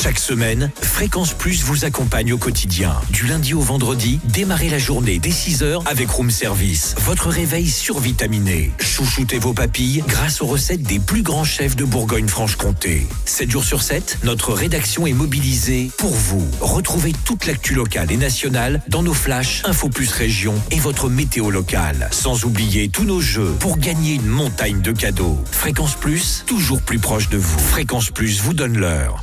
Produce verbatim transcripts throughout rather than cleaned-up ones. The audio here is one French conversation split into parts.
Chaque semaine, Fréquence Plus vous accompagne au quotidien. Du lundi au vendredi, démarrez la journée dès six heures avec Room Service. Votre réveil survitaminé. Chouchoutez vos papilles grâce aux recettes des plus grands chefs de Bourgogne-Franche-Comté. sept jours sur sept, notre rédaction est mobilisée pour vous. Retrouvez toute l'actu locale et nationale dans nos flashs Info Plus Région et votre météo locale. Sans oublier tous nos jeux pour gagner une montagne de cadeaux. Fréquence Plus, toujours plus proche de vous. Fréquence Plus vous donne l'heure.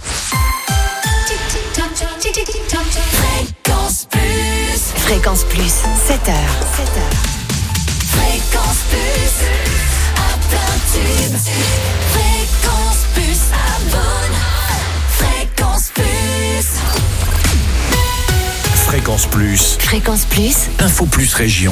Fréquence Plus. Fréquence Plus, sept heures. sept heures. Fréquence Plus, à plein tube. Fréquence Plus, abonne. Fréquence Plus. Fréquence Plus. Fréquence Plus. Info Plus Région.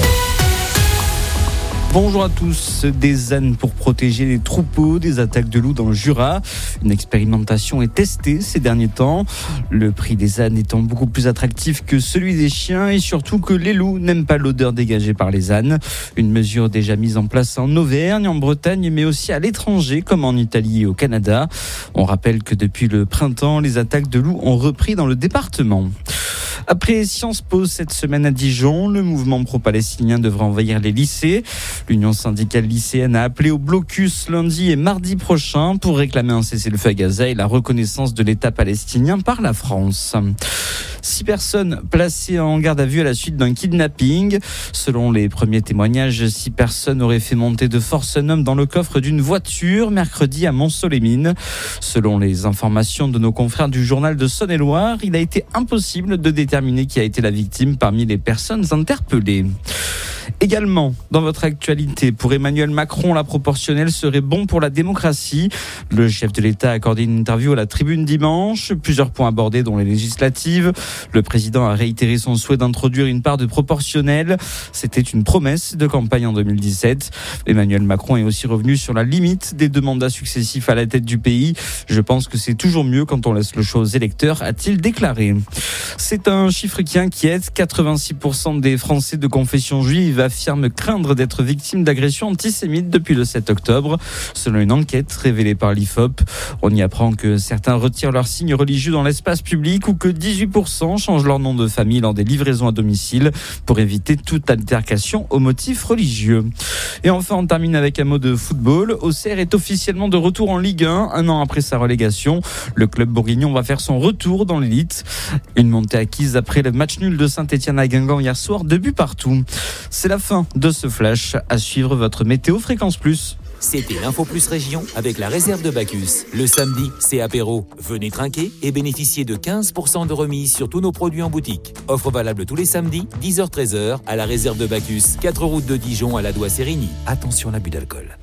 Bonjour à tous. Des ânes pour protéger les troupeaux des attaques de loups dans le Jura. Une expérimentation est testée ces derniers temps. Le prix des ânes étant beaucoup plus attractif que celui des chiens et surtout que les loups n'aiment pas l'odeur dégagée par les ânes. Une mesure déjà mise en place en Auvergne, en Bretagne, mais aussi à l'étranger comme en Italie et au Canada. On rappelle que depuis le printemps, les attaques de loups ont repris dans le département. Après Sciences Po cette semaine à Dijon, le mouvement pro-palestinien devra envahir les lycées. L'Union syndicale lycéenne a appelé au blocus lundi et mardi prochain pour réclamer un cessez-le-feu à Gaza et la reconnaissance de l'État palestinien par la France. Six personnes placées en garde à vue à la suite d'un kidnapping. Selon les premiers témoignages, six personnes auraient fait monter de force un homme dans le coffre d'une voiture mercredi à Montceau-les-Mines. Selon les informations de nos confrères du journal de Saône-et-Loire, il a été impossible de déterminer qui a été la victime parmi les personnes interpellées. Également, dans votre actualité, pour Emmanuel Macron, la proportionnelle serait bon pour la démocratie. Le chef de l'État a accordé une interview à la Tribune dimanche. Plusieurs points abordés, dont les législatives. Le président a réitéré son souhait d'introduire une part de proportionnelle. C'était une promesse de campagne en deux mille dix-sept. Emmanuel Macron est aussi revenu sur la limite des deux mandats successifs à la tête du pays. Je pense que c'est toujours mieux quand on laisse le choix aux électeurs, a-t-il déclaré. C'est un chiffre qui inquiète. quatre-vingt-six pour cent des Français de confession juive affirment craindre d'être victimes d'agressions antisémites depuis le sept octobre. Selon une enquête révélée par l'I F O P, on y apprend que certains retirent leurs signes religieux dans l'espace public ou que dix-huit pour cent changent leur nom de famille lors des livraisons à domicile pour éviter toute altercation au motif religieux. Et enfin, on termine avec un mot de football. Auxerre est officiellement de retour en Ligue un, un an après sa relégation. Le club bourguignon va faire son retour dans l'élite. Une montée acquise après le match nul de Saint-Étienne à Guingamp hier soir, deux buts partout. C'est la fin de ce flash. À suivre votre météo Fréquence Plus. C'était l'Info Plus Région avec la réserve de Bacchus. Le samedi, c'est apéro. Venez trinquer et bénéficiez de quinze pour cent de remise sur tous nos produits en boutique. Offre valable tous les samedis, dix heures treize heures, à la réserve de Bacchus, quatre route de Dijon à la Doigt-Sérigny. Attention à l'abus d'alcool.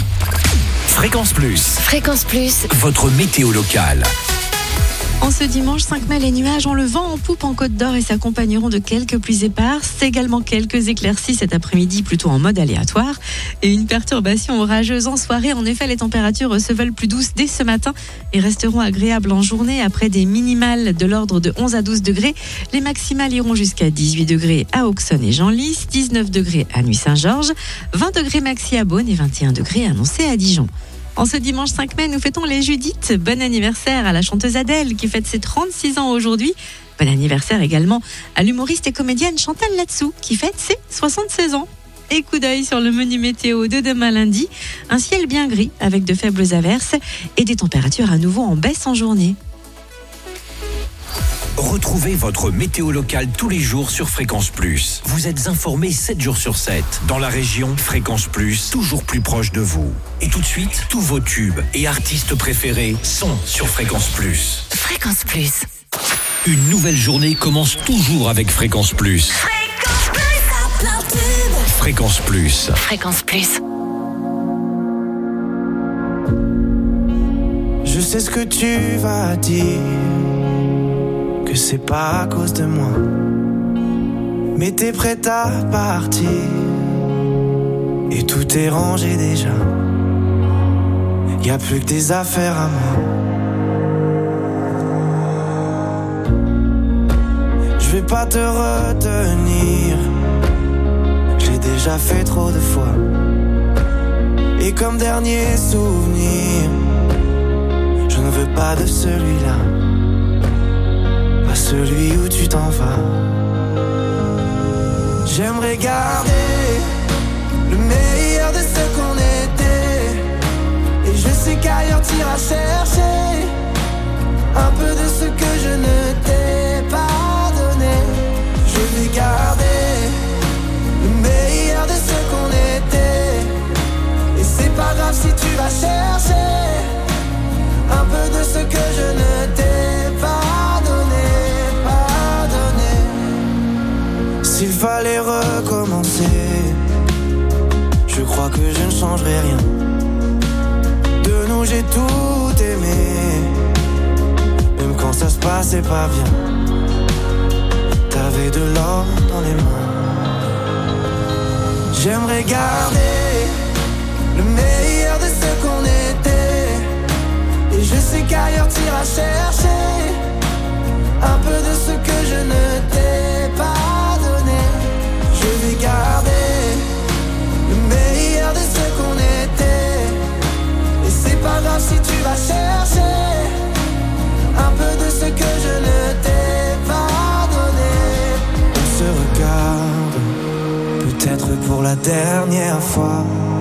Fréquence Plus. Fréquence Plus. Votre météo locale. En ce dimanche cinq mai, les nuages ont le vent en poupe en Côte d'Or et s'accompagneront de quelques pluies éparses. Également quelques éclaircies cet après-midi, plutôt en mode aléatoire. Et une perturbation orageuse en soirée. En effet, les températures se veulent plus douces dès ce matin et resteront agréables en journée après des minimales de l'ordre de onze à douze degrés. Les maximales iront jusqu'à dix-huit degrés à Auxonne et Genlis, dix-neuf degrés à Nuit-Saint-Georges, vingt degrés maxi à Beaune et vingt et un degrés annoncés à Dijon. En ce dimanche cinq mai, nous fêtons les Judith. Bon anniversaire à la chanteuse Adèle qui fête ses trente-six ans aujourd'hui. Bon anniversaire également à l'humoriste et comédienne Chantal Latsou qui fête ses soixante-seize ans. Et coup d'œil sur le menu météo de demain lundi. Un ciel bien gris avec de faibles averses et des températures à nouveau en baisse en journée. Retrouvez votre météo locale tous les jours sur Fréquence Plus. Vous êtes informés sept jours sur sept. Dans la région, Fréquence Plus, toujours plus proche de vous. Et tout de suite, tous vos tubes et artistes préférés sont sur Fréquence Plus. Fréquence Plus. Une nouvelle journée commence toujours avec Fréquence Plus. Fréquence Plus, à plein tube. Fréquence Plus. Fréquence Plus. Je sais ce que tu vas dire, que c'est pas à cause de moi, mais t'es prête à partir et tout est rangé déjà. Y'a plus que des affaires à moi. Je vais pas te retenir, j'ai déjà fait trop de fois. Et comme dernier souvenir, je ne veux pas de celui-là. celui où tu t'en vas. J'aimerais garder le meilleur de ce qu'on était. Et je sais qu'ailleurs t'iras chercher un peu de ce que je ne t'ai pas donné. Je vais garder le meilleur de ce qu'on était. Et c'est pas grave si tu vas chercher un peu de ce que je ne t'ai pas donné, pas donné. S'il fallait recommencer, je crois que je ne changerai rien. De nous j'ai tout aimé, même quand ça se passait pas bien. T'avais de l'or dans les mains. J'aimerais garder le meilleur de ce qu'on était. Et je sais qu'ailleurs t'iras chercher un peu de ce que je ne t'ai pas donné. Je vais garder le meilleur de ce qu'on était. Et c'est pas grave si tu vas chercher un peu de ce que je ne t'ai pas donné. On se regarde, peut-être pour la dernière fois.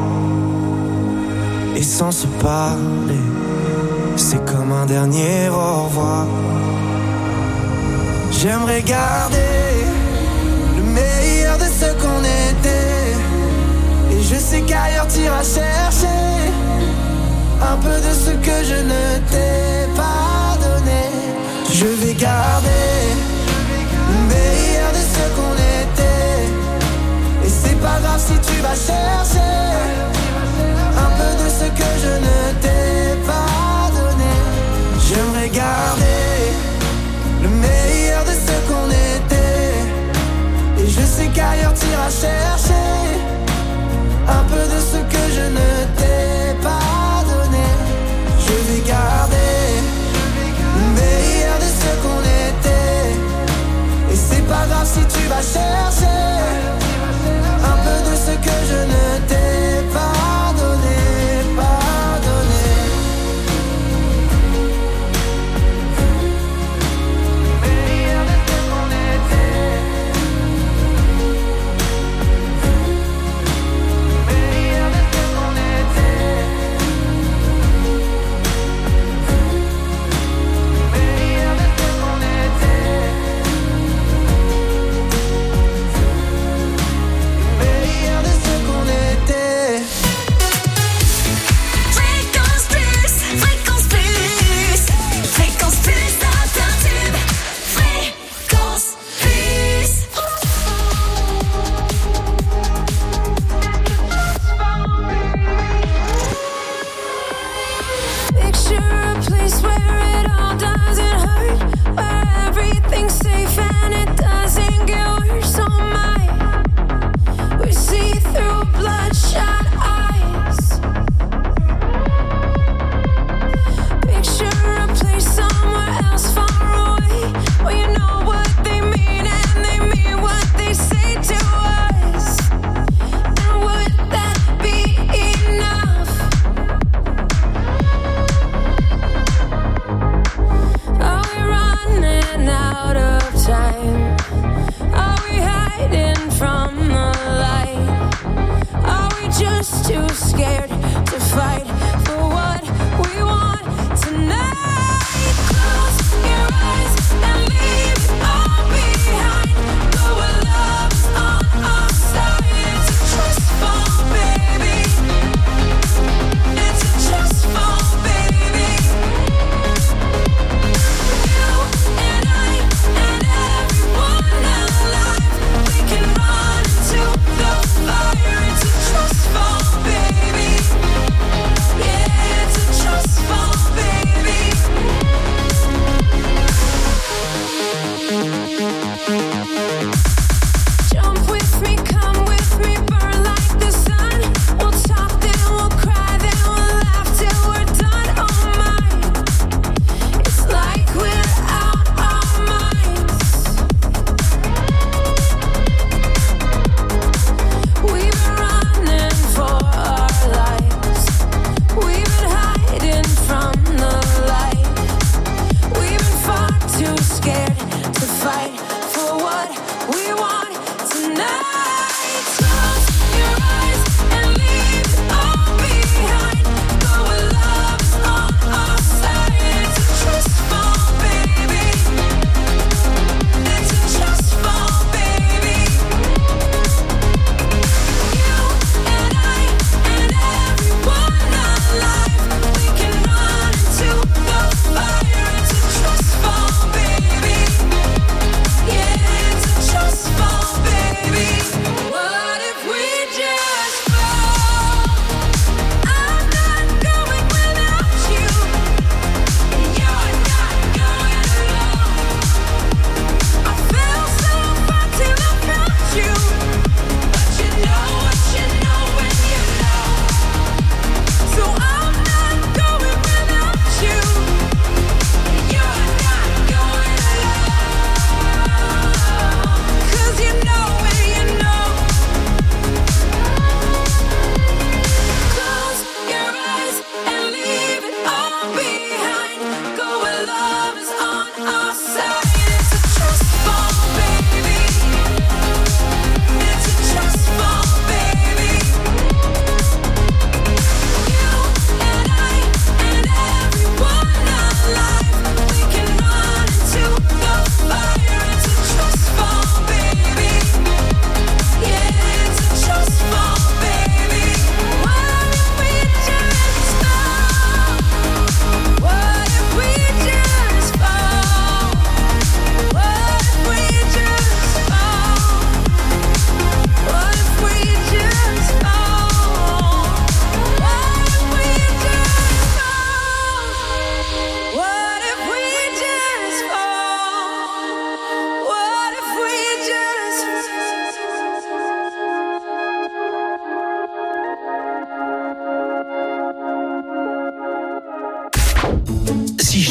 Et sans se parler, c'est comme un dernier au revoir. J'aimerais garder le meilleur de ce qu'on était. Et je sais qu'ailleurs t'iras chercher un peu de ce que je ne t'ai pas donné. Je vais garder le meilleur de ce qu'on était. Et c'est pas grave si tu vas chercher un peu de ce que je ne t'ai pas donné. J'aimerais garder le meilleur de ce qu'on était. Et je sais qu'ailleurs t'iras chercher un peu de ce que je ne t'ai pas donné. Je vais garder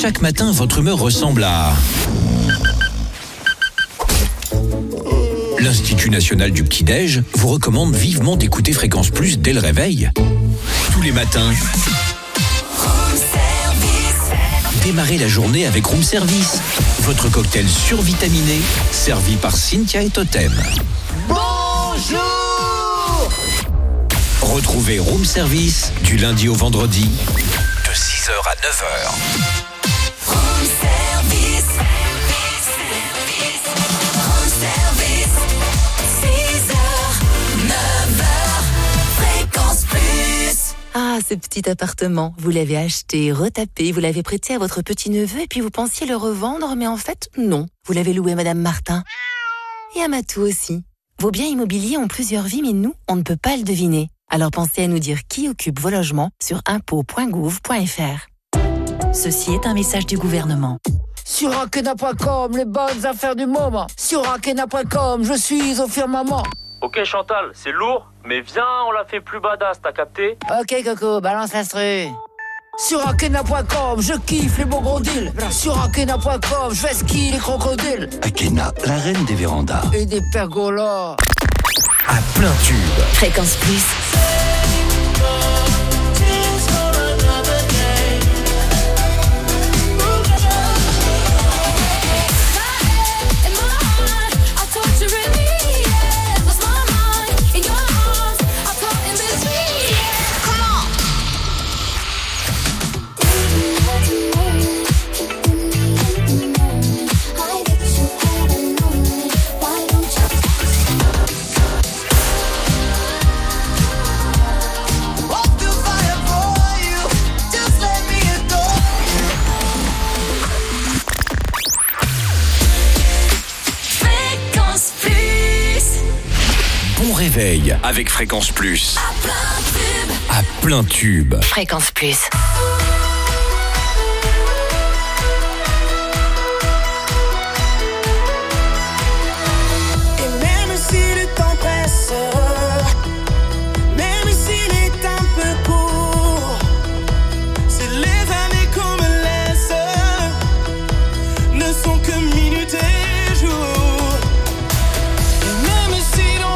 Chaque matin, votre humeur ressemble à... L'Institut national du petit-déj vous recommande vivement d'écouter Fréquence Plus dès le réveil. Tous les matins, démarrez la journée avec Room Service. Votre cocktail survitaminé, servi par Cynthia et Totem. Bonjour! Retrouvez Room Service du lundi au vendredi de six heures à neuf heures. Room Service. Room Service. six heures, neuf heures. Fréquence Plus. Ah, ce petit appartement, vous l'avez acheté, retapé, vous l'avez prêté à votre petit-neveu et puis vous pensiez le revendre, mais en fait, non. Vous l'avez loué à Madame Martin. Et à Matou aussi. Vos biens immobiliers ont plusieurs vies, mais nous, on ne peut pas le deviner. Alors pensez à nous dire qui occupe vos logements sur impôts point gouv point f r. Ceci est un message du gouvernement. Sur Akena point com, les bonnes affaires du moment. Sur Akena point com, je suis au firmament. Ok Chantal, c'est lourd, mais viens, on la fait plus badass, t'as capté? Ok Coco, balance l'instru. Sur Akena point com, je kiffe les beaux gros deals. Sur Akena point com, je vais skier les crocodiles. Akena, la reine des vérandas. Et des pergolas. À plein tube. Fréquence Plus. Réveil avec Fréquence Plus. À plein tube. À plein tube. Fréquence Plus. Et même si le temps presse, même s'il est un peu court, c'est les années qu'on me laisse, ne sont que minutes et jours. Et même si l'on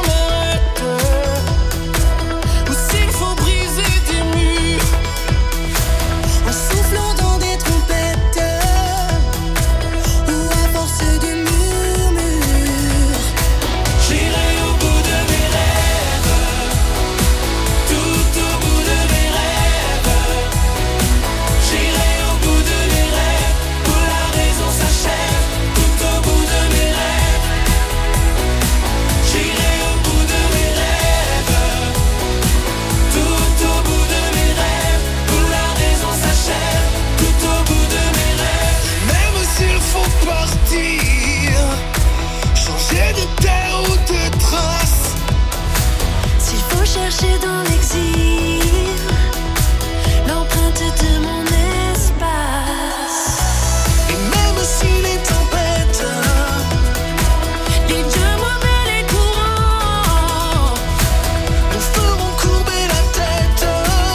chercher dans l'exil l'empreinte de mon espace. Et même si les tempêtes, les dieux mauvais, les courants nous feront courber la tête,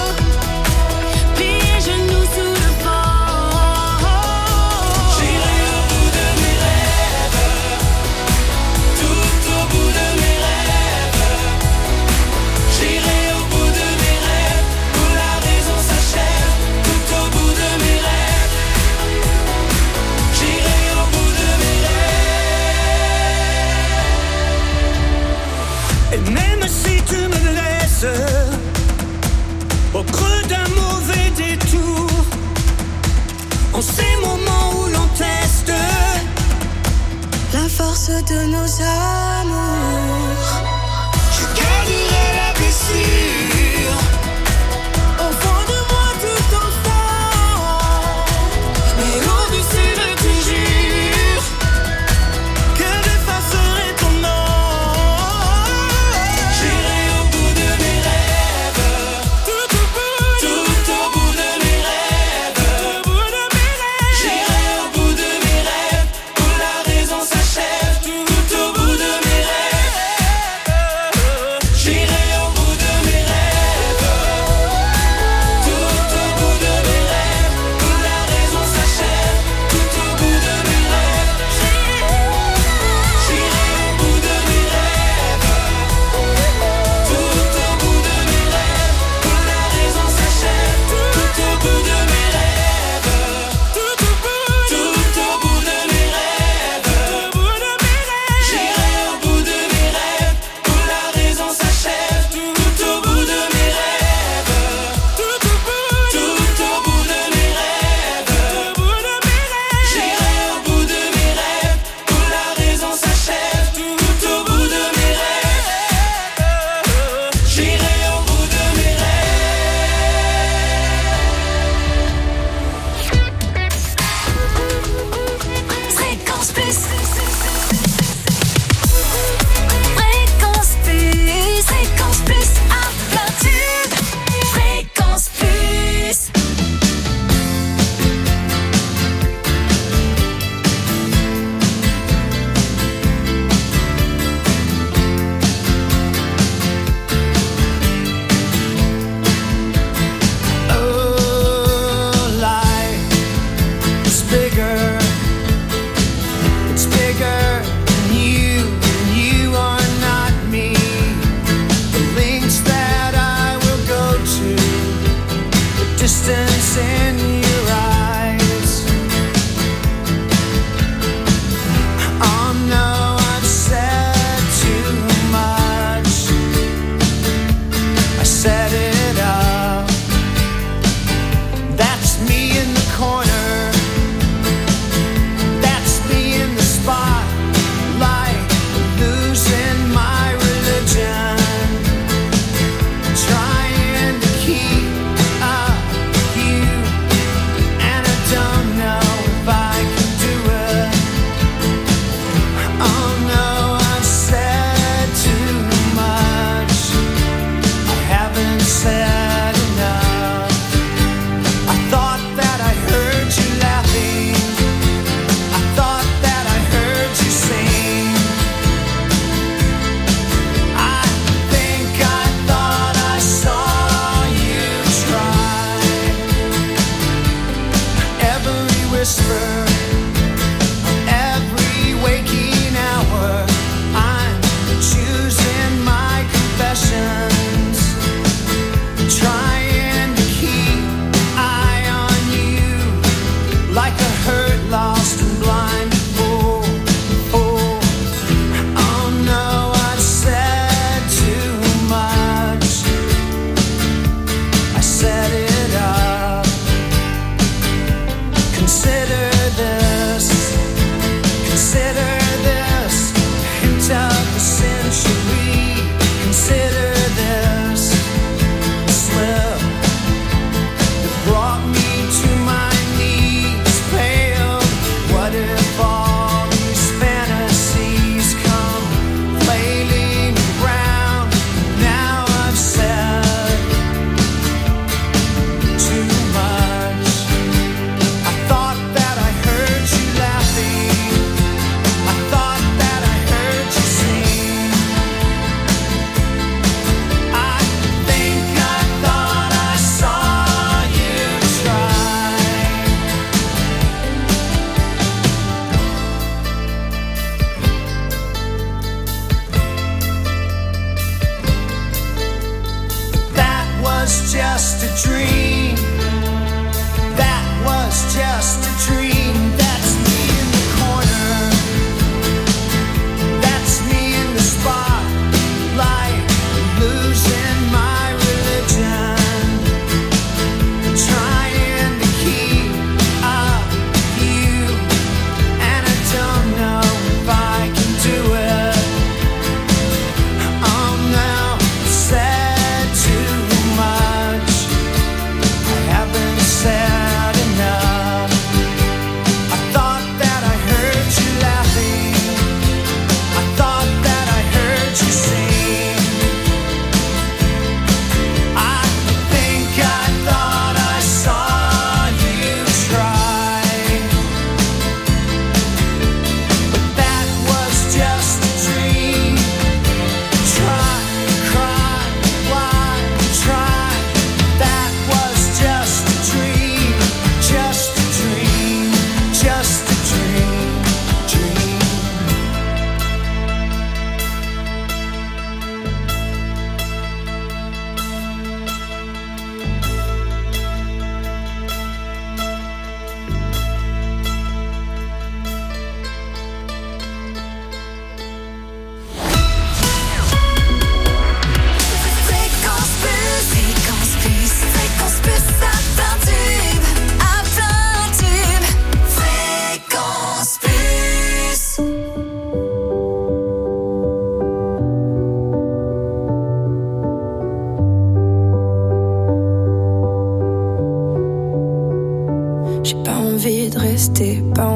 plier genoux sous le vent. j'irai au bout de mes rêves, tout au bout de mes rêves. J'irai au bout de mes rêves, où la raison s'achève, tout au bout de mes rêves. J'irai au bout de mes rêves. Et même si tu me laisses au creux d'un mauvais détour, en ces moments où l'on teste La force de nos amours. je garderai la blessure au fond de moi tout enfant. Mais au-dessus de tout, jure que j'effacerai ton nom. J'irai au bout de mes rêves, tout au bout, tout au bout de mes rêves, tout au bout de mes rêves. J'irai au bout de mes rêves, où la raison s'achève, tout au bout de mes rêves. J'irai au bout de mes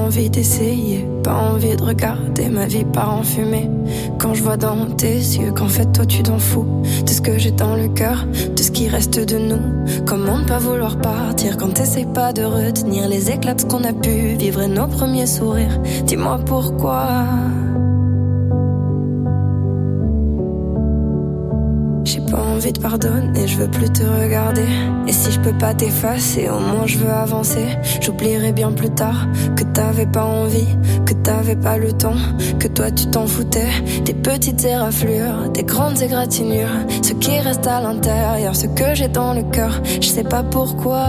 envie d'essayer, pas envie de regarder ma vie part en fumée. Quand je vois dans tes yeux qu'en fait toi tu t'en fous de ce que j'ai dans le cœur, de ce qui reste de nous. Comment ne pas vouloir partir quand t'essayes pas de retenir les éclats de ce qu'on a pu vivre et nos premiers sourires. Dis-moi pourquoi. J'ai pas envie de pardonner, je veux plus te regarder. Et si je peux pas t'effacer, au moins je veux avancer. J'oublierai bien plus tard que t'avais pas envie, que t'avais pas le temps, que toi tu t'en foutais. Des petites éraflures, des grandes égratignures, ce qui reste à l'intérieur, ce que j'ai dans le cœur, je sais pas pourquoi.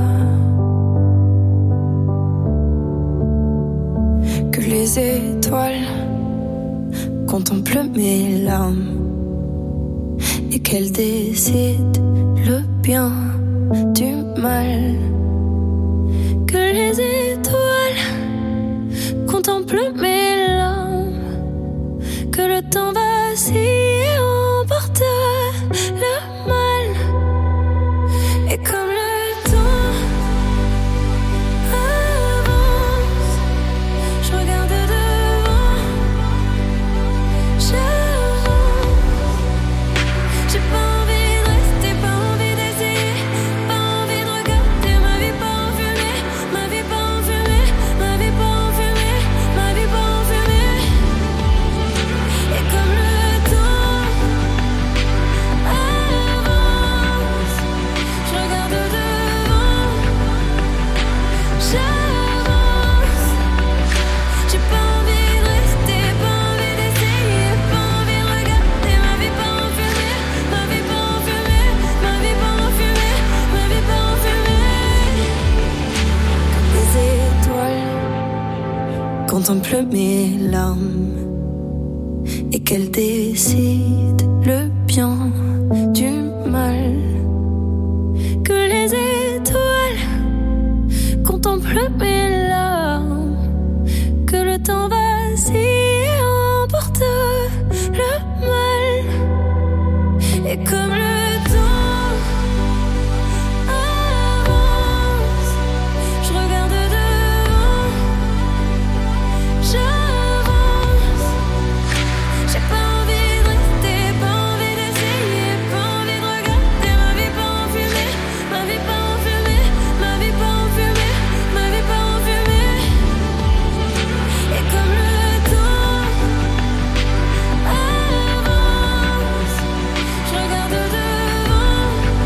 Que les étoiles contemplent mes larmes et qu'elle décide le bien du mal. Que les étoiles contemplent mes larmes, que le temps vacille et emporte le mal. Et comme le temps avance, je regarde devant, j'avance. J'ai pas envie de rester, pas envie d'essayer, pas envie de regarder ma vie pas en fumée, ma vie pas en fumée, ma vie pas en fumée, ma vie pas en fumée. Et comme le temps avance, je regarde devant, j'avance. J'ai pas envie de rester, pas envie d'essayer, pas envie de regarder ma vie pas en fumée. Ma vie pas en fumée, ma vie pas en fumée, ma vie pas en fumée. Comme les étoiles contemplent mes larmes et qu'elles décident le bien du mal. Que les étoiles contemplent mes larmes, que le temps vacille et emporte le mal. Et comme le temps avance, je regarde devant, j'avance. J'ai pas envie de rester, pas envie d'essayer, pas envie de regarder ma vie pas en fumée, ma vie pas en fumée, ma vie pas en fumée, ma vie pas en fumée. Et comme le temps avance, je regarde devant,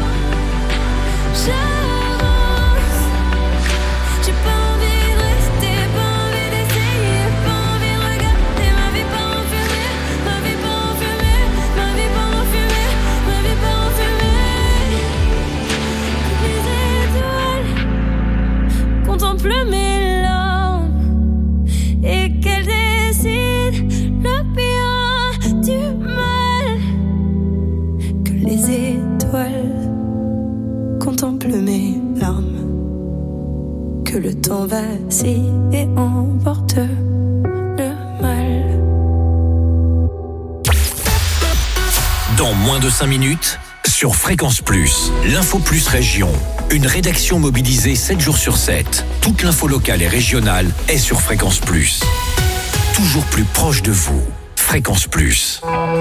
j'avance. J'ai pas envie de rester, pas envie d'essayer, pas envie de regarder ma vie pas en fumée, ma vie pas en fumée, ma vie pas en fumée, ma vie pas en fumée. Les étoiles contemplent mes larmes et qu'elles décident le bien du mal. Que les étoiles contemplent mes larmes, que le temps vacille et emporte le mal. Dans moins de cinq minutes, sur Fréquence Plus, l'info plus région. Une rédaction mobilisée sept jours sur sept. Toute l'info locale et régionale est sur Fréquence Plus. Toujours plus proche de vous. Fréquence Plus.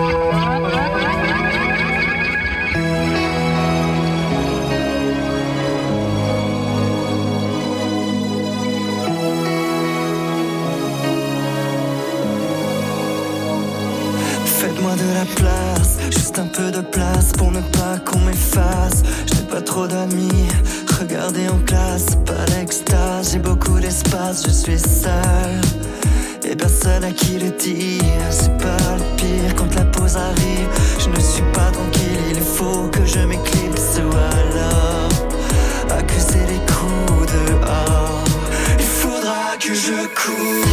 Faites-moi de la place, juste un peu de place pour ne pas qu'on m'efface. Je n'ai pas trop d'amis, regardez en classe, pas l'extase. J'ai beaucoup d'espace, je suis seul et personne à qui le dire. C'est pas le pire quand la pause arrive. Je ne suis pas tranquille, il faut que je m'éclipse ou alors accuser les coups dehors. Il faudra que je cours.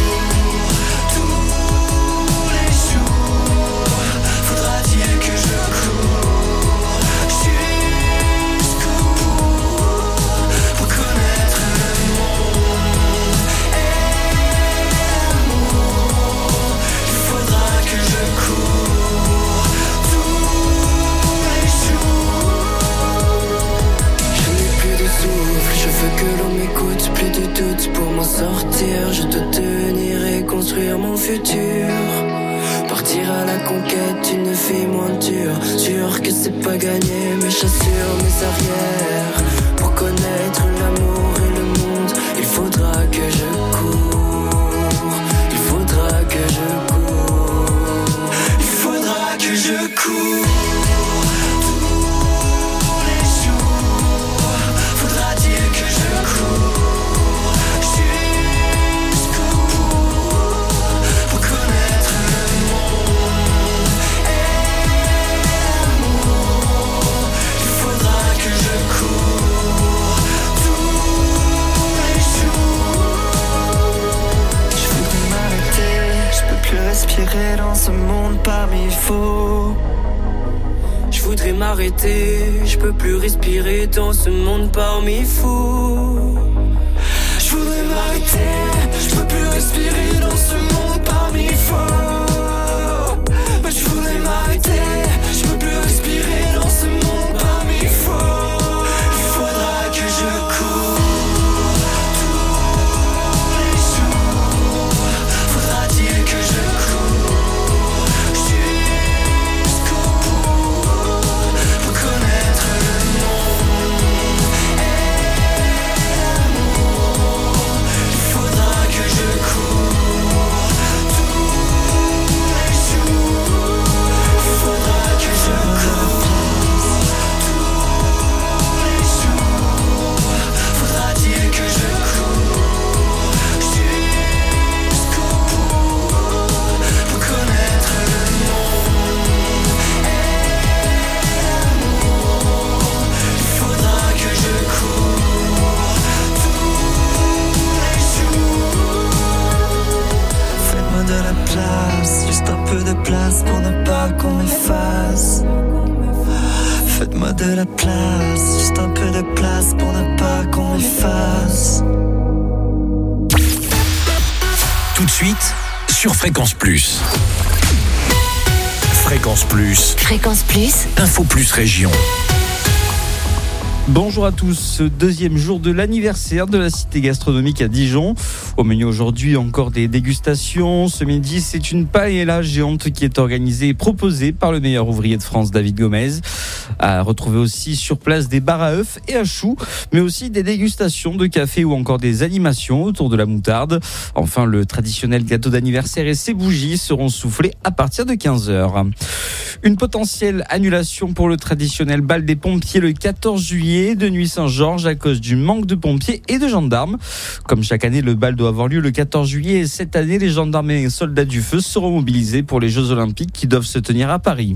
Que l'on m'écoute, plus de doute pour m'en sortir. Je te construire mon futur. Partir à la conquête d'une vie moins dure. Sûr que c'est pas gagné, mais j'assure mes arrières. Pour connaître l'amour et le monde, il faudra que je cours. Il faudra que je cours. Il faudra que je cours. Tous les jours, faudra-t-il que je cours jusqu'au bout pour connaître le monde et l'amour. Il faudra que je cours tous les jours. Je voudrais m'arrêter, je peux plus respirer dans ce monde parmi faux. Je voudrais m'arrêter, je peux plus respirer dans ce monde parmi fous. Je voudrais m'arrêter, je peux plus respirer dans ce monde parmi fous. Mais je voudrais m'arrêter, je peux plus respirer dans ce monde parmi fous. Il faudra que je cours tous les jours. Faudra-t-il que je cours jusqu'au bout pour connaître le monde et l'amour. Il faudra que je cours tous les jours. Il faudra que je cours tous les jours. Faudra-t-il que je cours jusqu'au bout pour connaître le monde et l'amour. Il faudra que je cours tous les jours. Faites-moi de la place, juste un peu de place pour ne pas qu'on m'efface. Faites-moi de la place, juste un peu de place pour ne pas qu'on m'efface. Tout de suite, sur Fréquence Plus. Fréquence Plus, Fréquence Plus, Info Plus Région. Bonjour à tous, deuxième jour de l'anniversaire de la cité gastronomique à Dijon. Au menu aujourd'hui, encore des dégustations. Ce midi, c'est une paella géante qui est organisée et proposée par le meilleur ouvrier de France, David Gomez. À retrouver aussi sur place des bars à œufs et à choux, mais aussi des dégustations de café ou encore des animations autour de la moutarde. Enfin, le traditionnel gâteau d'anniversaire et ses bougies seront soufflés à partir de quinze heures. Une potentielle annulation pour le traditionnel bal des pompiers le quatorze juillet de Nuit Saint-Georges à cause du manque de pompiers et de gendarmes. Comme chaque année, le bal doit avoir lieu le quatorze juillet et cette année, les gendarmes et les soldats du feu seront mobilisés pour les Jeux Olympiques qui doivent se tenir à Paris.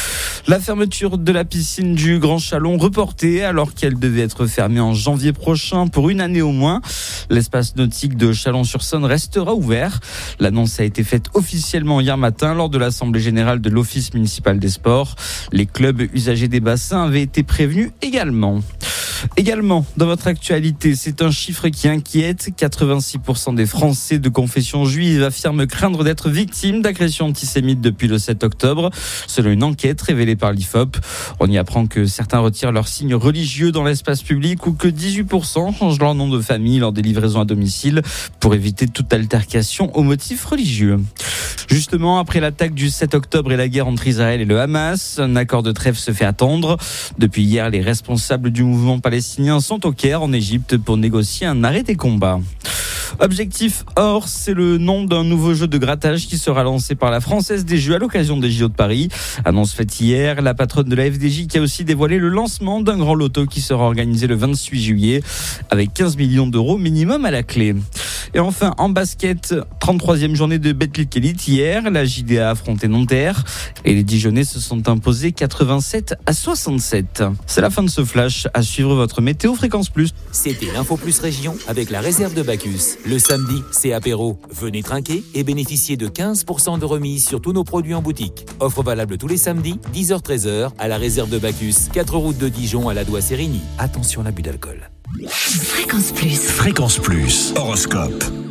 La fermeture de la piscine du Grand Chalon reportée alors qu'elle devait être fermée en janvier prochain pour une année au moins. L'espace nautique de Chalon-sur-Saône restera ouvert. L'annonce a été faite officiellement hier matin lors de l'Assemblée générale de l'Office municipal des sports. Les clubs usagers des bassins avaient été prévenus également. Également, dans votre actualité, c'est un chiffre qui inquiète. quatre-vingt-six pour cent des Français de confession juive affirment craindre d'être victimes d'agressions antisémites depuis le sept octobre, selon une enquête révélée par l'I F O P. On y apprend que certains retirent leurs signes religieux dans l'espace public ou que dix-huit pour cent changent leur nom de famille lors des livraisons à domicile pour éviter toute altercation au motif religieux. Justement, après l'attaque du sept octobre et la guerre entre Israël et le Hamas, un accord de trêve se fait attendre. Depuis hier, les responsables du mouvement palestinien sont au Caire, en Égypte, pour négocier un arrêt des combats. Objectif Or, c'est le nom d'un nouveau jeu de grattage qui sera lancé par la Française des Jeux à l'occasion des J O de Paris. Annonce faite hier, la patronne de la F D J qui a aussi dévoilé le lancement d'un grand loto qui sera organisé le vingt-huit juillet avec quinze millions d'euros minimum à la clé. Et enfin, en basket, trente-troisième journée de Betclic Elite hier, la J D A a affronté Nanterre et les Dijonnais se sont imposés quatre-vingt-sept à soixante-sept. C'est la fin de ce flash. À suivre votre météo Fréquence Plus. C'était l'Info Plus Région avec la réserve de Bacchus. Le samedi, c'est apéro. Venez trinquer et bénéficiez de quinze pour cent de remise sur tous nos produits en boutique. Offre valable tous les samedis, dix heures treize heures, à la réserve de Bacchus, quatre route de Dijon à la Doigt-Sérigny. Attention à l'abus d'alcool. Fréquence Plus. Fréquence Plus, horoscope.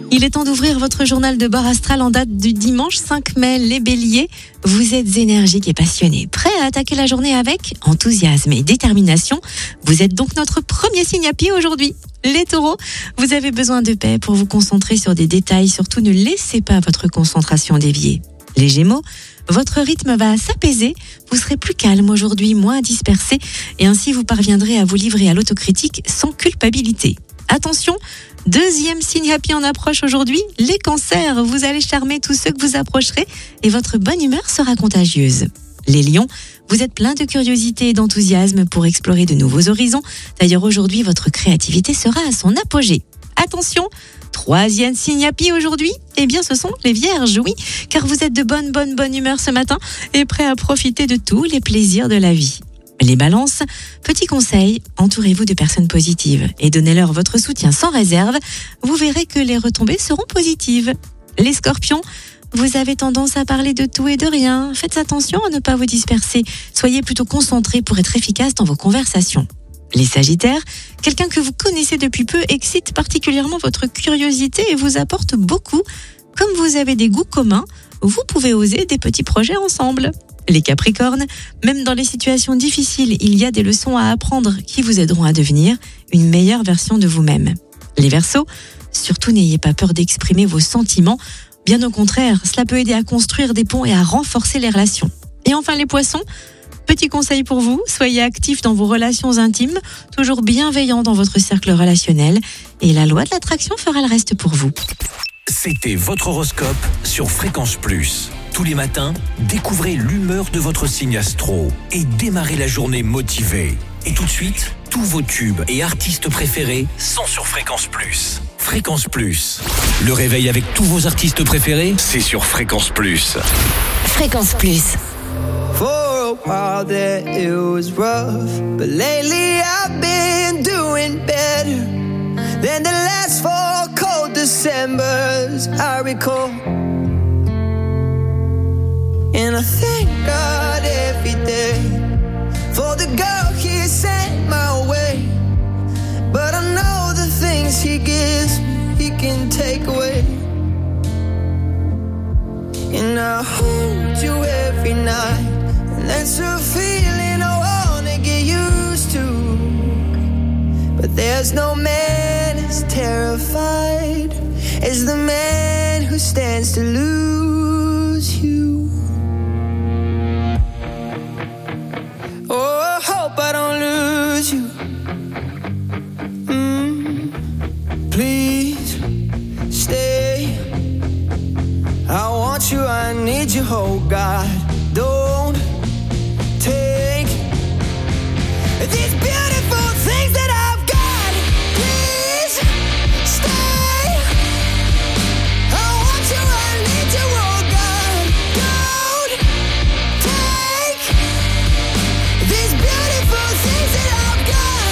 Il est temps d'ouvrir votre journal de bord astral en date du dimanche cinq mai. Les béliers, vous êtes énergiques et passionnés, prêts à attaquer la journée avec enthousiasme et détermination. Vous êtes donc notre premier signe à pied aujourd'hui. Les taureaux, vous avez besoin de paix pour vous concentrer sur des détails. Surtout, ne laissez pas votre concentration dévier. Les gémeaux, votre rythme va s'apaiser. Vous serez plus calme aujourd'hui, moins dispersé. Et ainsi, vous parviendrez à vous livrer à l'autocritique sans culpabilité. Attention, deuxième signe happy en approche aujourd'hui, les cancers. Vous allez charmer tous ceux que vous approcherez et votre bonne humeur sera contagieuse. Les lions, vous êtes plein de curiosité et d'enthousiasme pour explorer de nouveaux horizons. D'ailleurs, aujourd'hui, votre créativité sera à son apogée. Attention, troisième signe happy aujourd'hui, eh bien ce sont les vierges, oui, car vous êtes de bonne, bonne, bonne humeur ce matin et prêts à profiter de tous les plaisirs de la vie. Les balances, petit conseil, entourez-vous de personnes positives et donnez-leur votre soutien sans réserve. Vous verrez que les retombées seront positives. Les scorpions, vous avez tendance à parler de tout et de rien. Faites attention à ne pas vous disperser. Soyez plutôt concentrés pour être efficace dans vos conversations. Les sagittaires, quelqu'un que vous connaissez depuis peu excite particulièrement votre curiosité et vous apporte beaucoup. Comme vous avez des goûts communs, vous pouvez oser des petits projets ensemble. Les capricornes, même dans les situations difficiles, il y a des leçons à apprendre qui vous aideront à devenir une meilleure version de vous-même. Les verseaux, surtout n'ayez pas peur d'exprimer vos sentiments. Bien au contraire, cela peut aider à construire des ponts et à renforcer les relations. Et enfin les poissons, petit conseil pour vous, soyez actifs dans vos relations intimes, toujours bienveillants dans votre cercle relationnel et la loi de l'attraction fera le reste pour vous. C'était votre horoscope sur Fréquence Plus. Tous les matins, découvrez l'humeur de votre signe astro et démarrez la journée motivé. Et tout de suite, tous vos tubes et artistes préférés sont sur Fréquence Plus. Fréquence Plus. Le réveil avec tous vos artistes préférés, c'est sur Fréquence Plus. Fréquence Plus. For a while there it was rough, but lately I've been doing better than the last four cold Decembers I recall. And I thank God every day for the girl He sent my way. But I know the things He gives me, He can take away. And I hold you every night, and that's a feeling I wanna get used to. But there's no man as terrified as the man who stands to lose you. Oh, I hope I don't lose you. Mm, please stay. I want you, I need you, oh God. Don't take these beautiful things that I've got. Please stay. I want you, I need you, oh God. Don't take these beautiful things that I've got.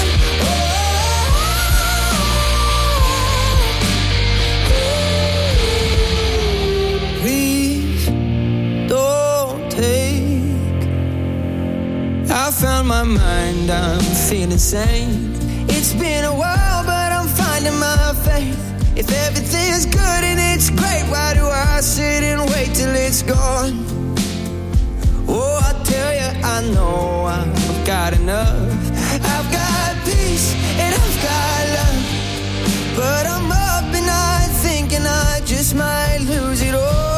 Oh, please don't take. I found my mind, I'm feeling sane. It's been a while, but I'm finding my faith. If everything's good and it's great, why do I sit and wait till it's gone? Oh, I tell you, I know I've got enough. I've got peace and I've got love, but I'm up and I'm thinking I just might lose it all.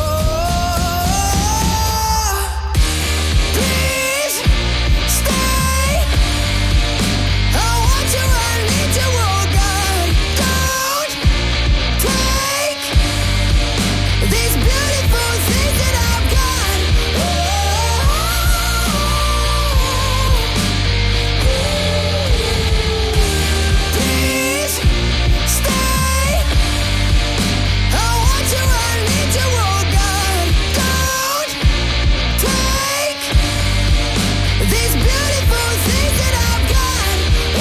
Please stay. I want you, I need you, oh God. Don't take these beautiful things that I've got. Please stay. I want you, I need you, oh God. Don't take these beautiful things that I've got.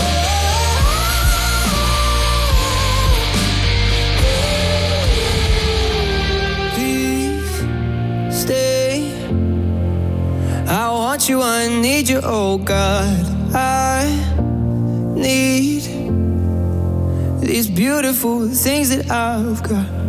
Please stay. I want you, I need you, oh God. I need these beautiful things that I've got.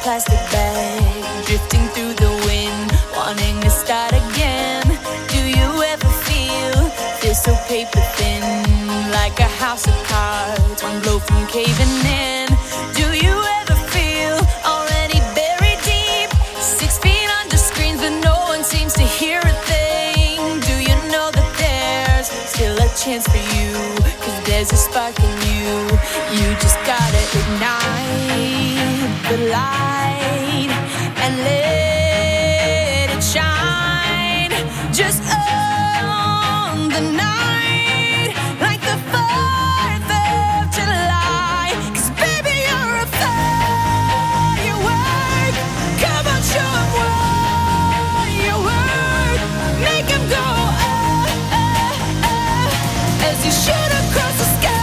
plastic bag, drifting through the wind, wanting to start again. Do you ever feel this so paper thin, like a house of cards, one blow from caving in? Do you ever feel already buried deep, six feet under screens, but no one seems to hear a thing? Do you know that there's still a chance for you? Cause there's a spark in you. You just gotta ignite the light and let it shine. Just own the night like the fourth of July. Cause baby, you're a firework. Come on, show 'em what you work. Make 'em go ah, ah, ah, as you shoot across the sky.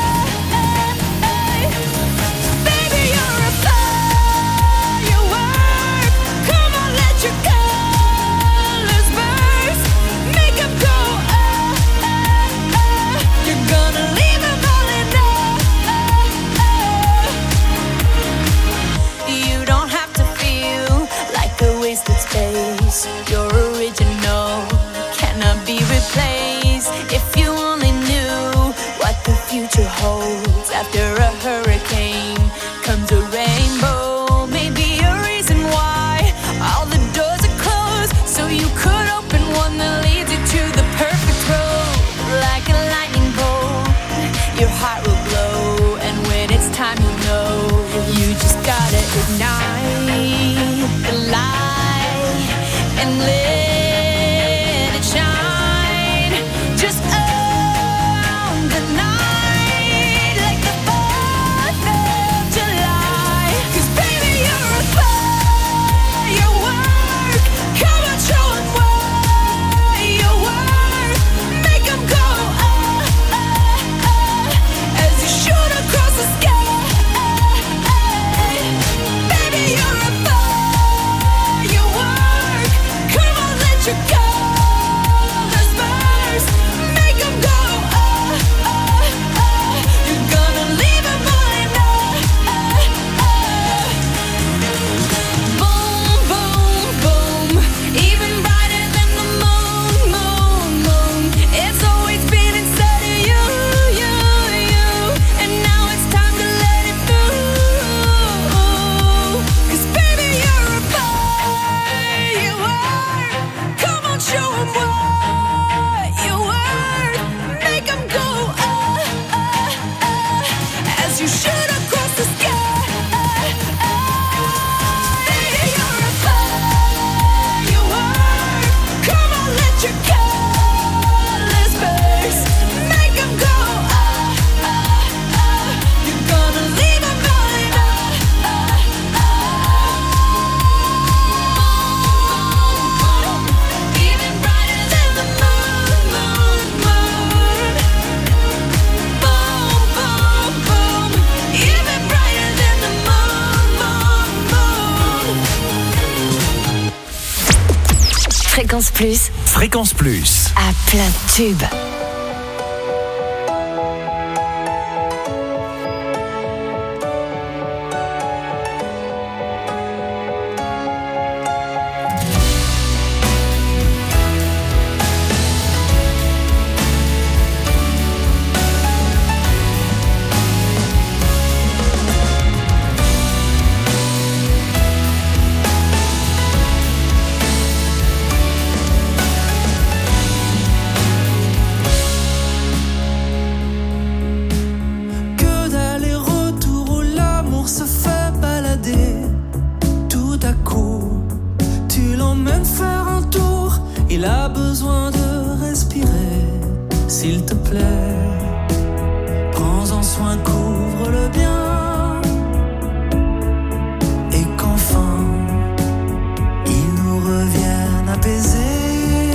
Baby, you're a firework. Come on, let your colors burst. Make 'em go ah, ah, ah. You're gonna leave 'em all in ah, ah. You don't have to feel like a wasted space. You're original, cannot be replaced. If you only knew what the future holds. After a hurricane comes a rainbow. Maybe a reason why all the doors are closed, so you could open one that leads you to the perfect road. Like a lightning bolt, your heart will glow, and when it's time you'll know. You just gotta ignite the light and let it shine. Just own the night like the fourth of July. Cause baby, you're a firework. Come on, show 'em what you work. Make 'em go ah, ah, ah, as you shoot across the sky. Baby, you're a firework. Come on, let your colors burst. Make 'em go ah, ah, ah. You're gonna leave 'em all in ah, ah, ah. Boom, boom, boom. Even brighter than the moon, moon, moon. It's always been inside of you, you, you. And now it's time to let it through. Cause baby, you're a firework. Come on, show 'em what you work. Make 'em go ah, ah, ah, as you shoot across the sky. Baby, you're a firework. Come on, let your colors burst. Make 'em go ah, ah, ah. You're gonna leave 'em all in ah, ah, ah. Even brighter than the moon, moon, moon. Boom, boom, boom. Even brighter than the moon, moon, moon. Fréquence Plus, Fréquence Plus. à plein de tubes. Que d'aller-retour où l'amour se fait balader. Tout à coup, tu l'emmènes faire un tour. Il a besoin de respirer. S'il te plaît, prends-en soin, couvre-le bien. Et qu'enfin, il nous revienne apaisé.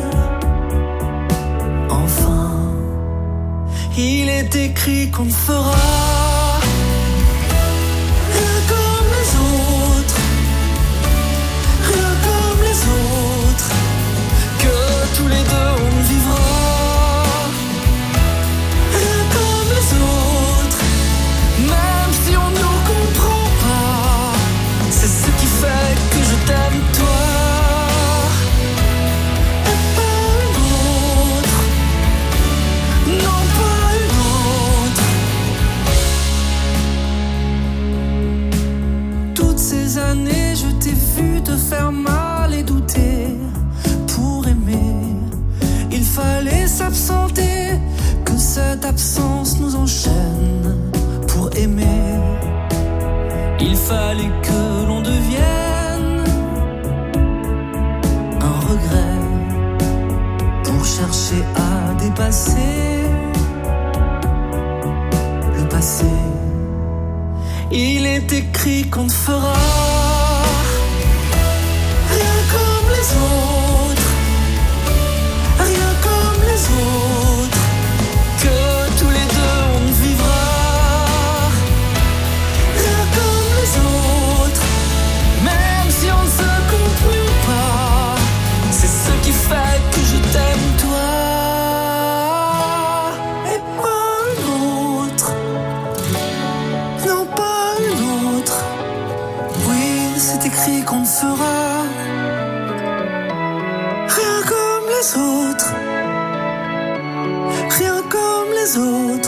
Enfin, il est écrit qu'on ne fera rien comme les autres, rien comme les autres, que tous les deux on vivra rien comme les autres, même si on ne nous comprend pas. C'est ce ces années, je t'ai vu te faire mal et douter. Pour aimer, il fallait s'absenter, que cette absence nous enchaîne. Pour aimer, il fallait que l'on devienne un regret pour chercher à dépasser le passé. Il est écrit qu'on ne fera rien comme les autres, rien comme les autres, que tous les deux on ne vivra rien comme les autres, même si on ne se comprend pas. C'est ce qui fait que je t'aime toi et pas l'autre. Non, pas l'autre. Oui, c'est écrit qu'on ne fera rien comme les autres, rien comme les autres.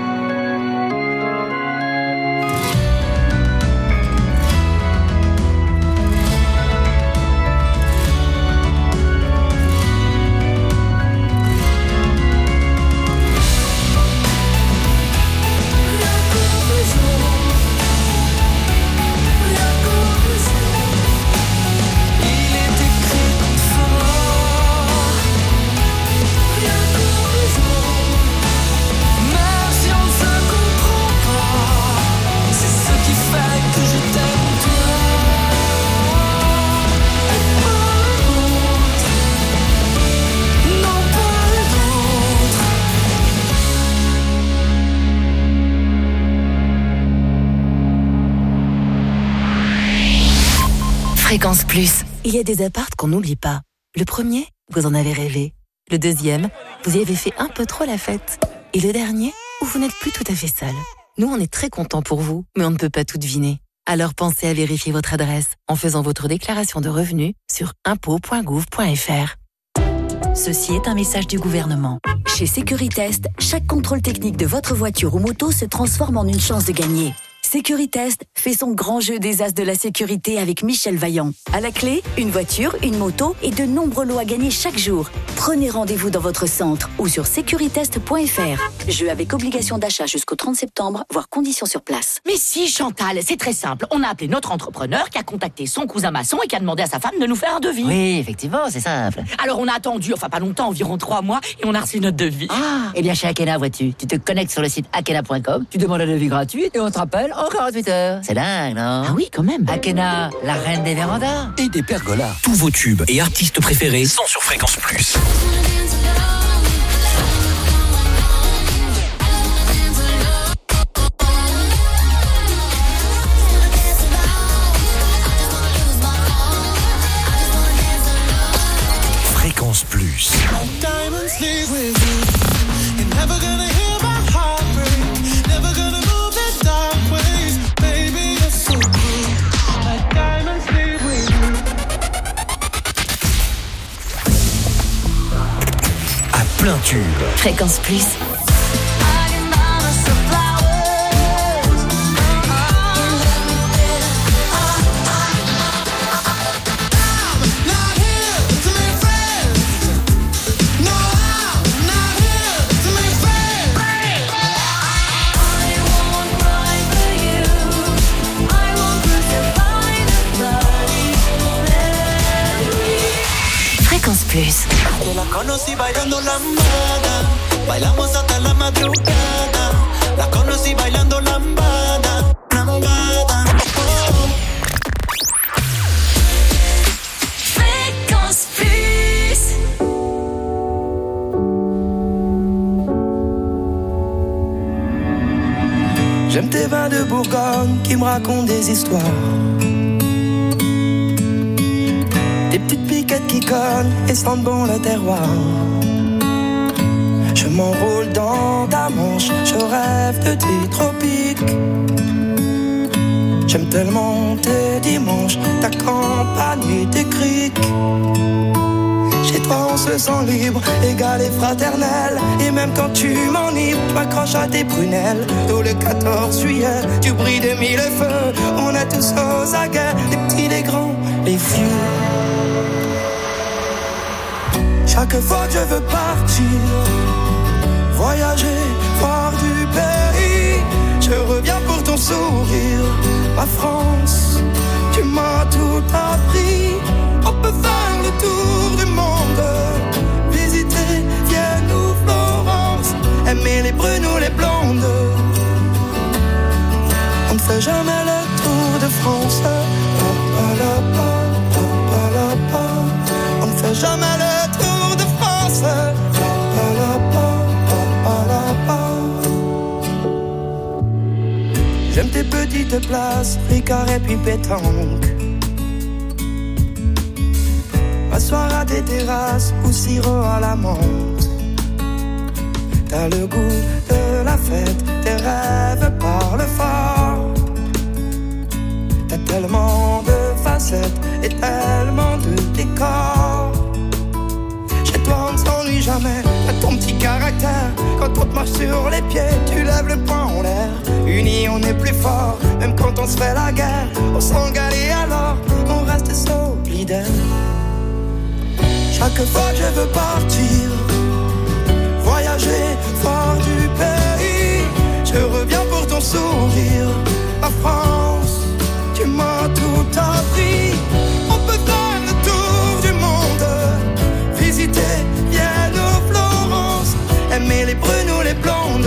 Fréquence Plus. Il y a des apparts qu'on n'oublie pas. Le premier, vous en avez rêvé. Le deuxième, vous y avez fait un peu trop la fête. Et le dernier, où vous n'êtes plus tout à fait seul. Nous, on est très contents pour vous, mais on ne peut pas tout deviner. Alors pensez à vérifier votre adresse en faisant votre déclaration de revenus sur impôts point gouv point f r. Ceci est un message du gouvernement. Chez Sécuritest, chaque contrôle technique de votre voiture ou moto se transforme en une chance de gagner. Sécuritest fait son grand jeu des as de la sécurité avec Michel Vaillant. À la clé, une voiture, une moto et de nombreux lots à gagner chaque jour. Prenez rendez-vous dans votre centre ou sur sécuritest point f r. Jeu avec obligation d'achat jusqu'au trente septembre, voire conditions sur place. Mais si, Chantal, c'est très simple. On a appelé notre entrepreneur qui a contacté son cousin maçon et qui a demandé à sa femme de nous faire un devis. Oui, effectivement, c'est simple. Alors on a attendu, enfin pas longtemps, environ trois mois, et on a reçu notre devis. Ah, eh bien chez Akena, vois-tu, tu te connectes sur le site akena point com, tu demandes un devis gratuit et on te rappelle en quarante-huit heures. C'est dingue, non? Ah oui, quand même. Akena, la reine des vérandas. Et des pergolas. Tous vos tubes et artistes préférés sont sur Fréquence Plus. Fréquence Plus. Plein tube. Fréquence Plus. Fréquence Plus. Yo la conocí bailando lambada, bailamos hasta la madrugada. La conocí bailando lambada, lambada. Oh. Fréquence Plus. J'aime tes vins de Bourgogne qui me racontent des histoires. Des petites piquettes qui cognent et sentent bon le terroir. Je m'enroule dans ta manche, je rêve de tes tropiques. J'aime tellement tes dimanches, ta campagne et tes criques. Chez toi on se sent libre, égal et fraternel. Et même quand tu m'enivres, tu m'accroches à tes prunelles. Tout le quatorze juillet, tu brilles de mille feux, on est tous aux aguets. Chaque fois que je veux partir, voyager, voir du pays, je reviens pour ton sourire. Ma France, tu m'as tout appris. On peut faire le tour du monde, visiter Vienne ou Florence, aimer les brunes ou les blondes. On ne fait jamais le tour de France. On ne fait jamais le tour de France. J'aime tes petites places, Ricard et puis pétanque. M'asseoir à des terrasses ou sirop à la menthe. T'as le goût de la fête, tes rêves parlent fort. T'as tellement de facettes et tellement de décors. Chez toi on ne s'ennuie jamais, t'as ton petit caractère. Quand on te marche sur les pieds, tu lèves le poing en l'air. Unis on est plus fort, même quand on se fait la guerre. On s'engale et alors, on reste solidaire. Chaque fois que je veux partir, voyager, voir du pays, je reviens pour ton sourire. Ma France, tu m'as tout appris. On peut faire le tour du monde, visiter Vienne ou Florence, aimer les brunes ou les blondes.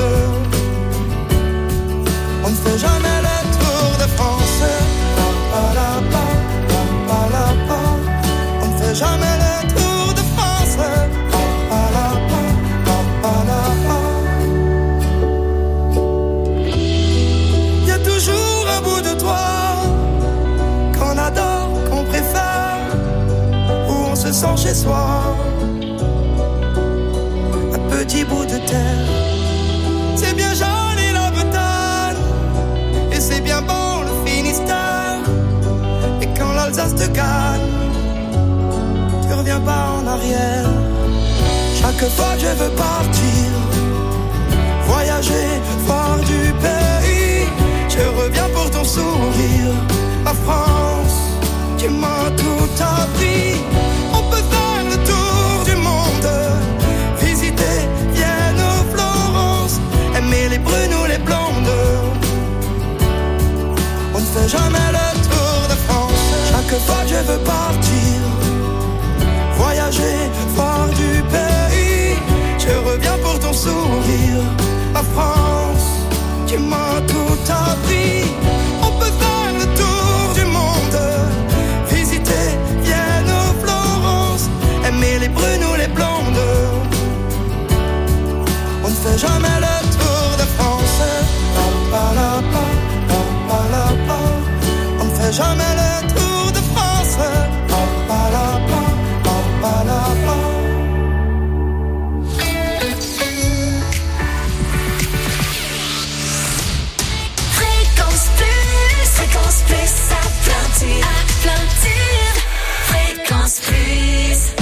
On ne fait jamais le tour de France. Pa, pa, la, pa, pa, pa, la, pa. On ne fait jamais le tour de France. Pa, pa, la, pa, pa, pa, la, pa. Y'a toujours un bout de toi qu'on adore, qu'on préfère, où on se sent chez soi. Un petit bout de terre, c'est bien joli la Bretagne, et c'est bien bon le Finistère. Et quand l'Alsace te gagne, tu reviens pas en arrière. Chaque fois que je veux partir, voyager, voir du pays, je reviens pour ton sourire. Ma France, tu m'as tout appris. On peut faire le tour du monde, visiter Vienne ou Florence, aimer les brunes ou les blondes. On ne fait jamais le tour de France. Chaque fois que je veux partir, voyager, voir du pays, je reviens pour ton sourire. Ma France, tu m'as tout appris. On peut faire le tour du monde, visiter Vienne ou Florence, aimer les brunes ou les blondes. On ne fait jamais le tour de France. Pa, pa, la, pa, pa, pa, la, pa. On ne fait jamais le tour de France. Pa, pa, la, pa, pa, pa, la, pa. Fréquence plus, fréquence plus, à plein tube, à plein tube, fréquence plus.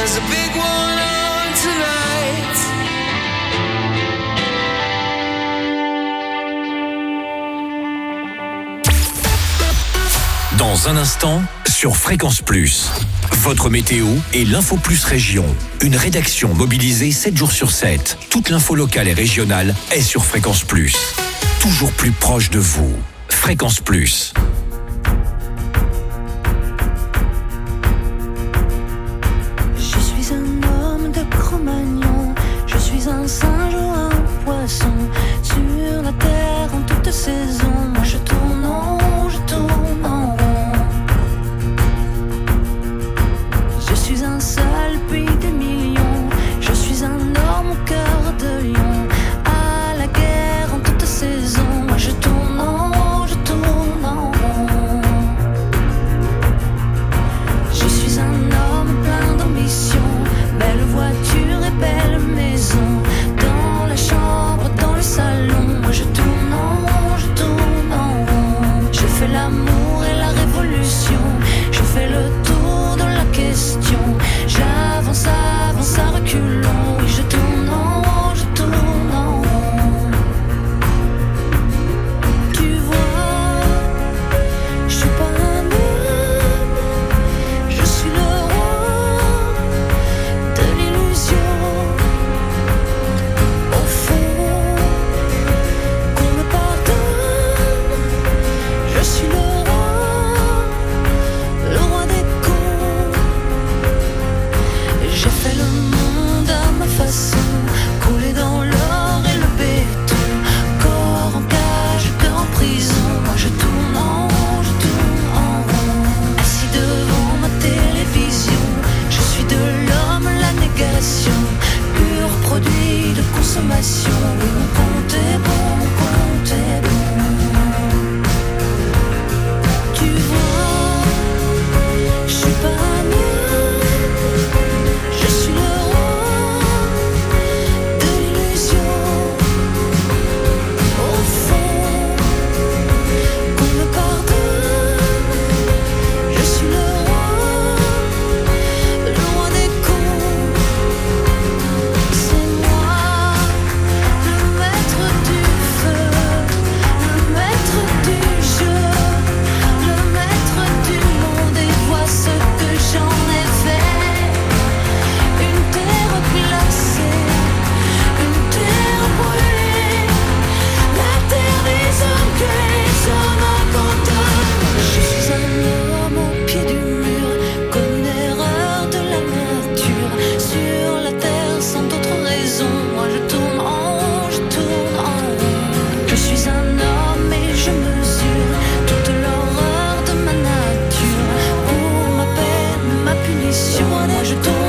There's a big one on tonight. Dans un instant, sur Fréquence Plus, votre météo et l'Info Plus Région. Une rédaction mobilisée sept jours sur sept. Toute l'info locale et régionale est sur Fréquence Plus. Toujours plus proche de vous. Fréquence Plus. Je suis un homme de Cro-Magnon, je suis un singe ou un poisson, sur la terre en toute saison. Moi je tourne en rond, je tourne en rond. Je suis un seul puis des millions, je suis un homme au cœur de lion, à la guerre en toute saison. Moi je tourne en rond, je tourne en rond. Je suis un homme plein d'ambition, belle voiture et belle maison, dans la chambre, dans le salon. Moi je tourne en rond, je tourne en rond. Je fais l'amour et la révolution, je fais le tour de la question. J'avance, avance à reculons, oui je tourne en rond, je tourne en rond. Tu vois, je suis pas un homme, je suis le roi de l'illusion. Au fond, qu'on me pardonne, je suis le roi, le roi des cons. J'ai fait le monde à ma façon, coulé dans l'or et le béton, corps en cage, cœur en prison. Moi je tourne en rond, je tourne en rond. Assis devant ma télévision, je suis de l'homme la négation, pur produit de consommation. Oui mon compte est bon, mon compte est bon. Tu vois, je suis pas un homme, je suis le roi de l'illusion. Au fond, qu'on me pardonne, je suis le roi, le roi des cons. C'est moi, le maître du feu, le maître du jeu, le maître du monde. Et vois ce que j'en ai fait. Une terre glacée, une terre brûlée, la terre des hommes que les hommes abandonnent. Je suis un homme au pied du mur, comme une erreur de la nature, sur la terre sans d'autre raison. Moi je tourne en rond, je tourne en rond. Je suis un homme et je mesure toute l'horreur de ma nature, pour ma peine, ma punition. Moi je tourne